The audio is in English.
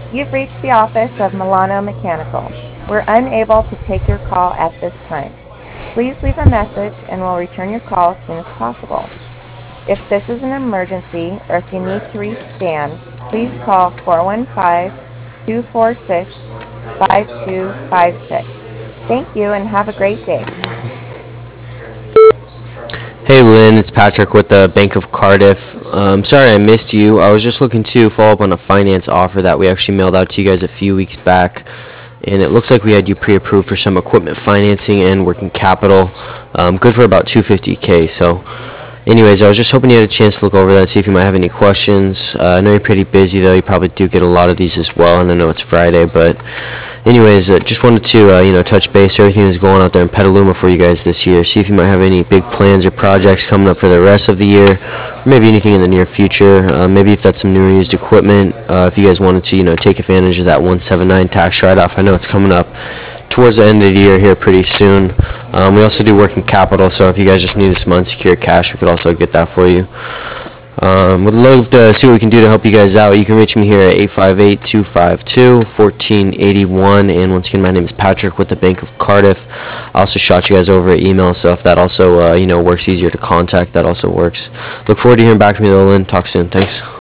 You've reached the office of Milano Mechanical. We're unable to take your call at this time. Please leave a message and we'll return your call as soon as possible. If this is an emergency or if you need to rescan, please call 415-246-5256. Thank you and have a great day. Hey Lynn, it's Patrick with the Bank of Cardiff. Sorry I missed you. I was just looking to follow up on a finance offer that we actually mailed out to you guys a few weeks back. And it looks like we had you pre-approved for some equipment financing and working capital. Good for about 250K. So anyways, I was just hoping you had a chance to look over that, see if you might have any questions. I know you're pretty busy though. You probably do get a lot of these as well, and I know it's Friday, but anyways, just wanted to touch base everything that's going out there in Petaluma for you guys this year. See if you might have any big plans or projects coming up for the rest of the year, or maybe anything in the near future. Maybe if that's some new or used equipment. If you guys wanted to take advantage of that 179 tax write-off, I know it's coming up towards the end of the year here pretty soon. We also do working capital, so if you guys just need some unsecured cash, we could also get that for you. Would love to see what we can do to help you guys out. You can reach me here at 858-252-1481. And once again, my name is Patrick with the Bank of Cardiff. I also shot you guys over an email, so if that also works easier to contact, that also works. Look forward to hearing back from you, though, Lynn. Talk soon. Thanks.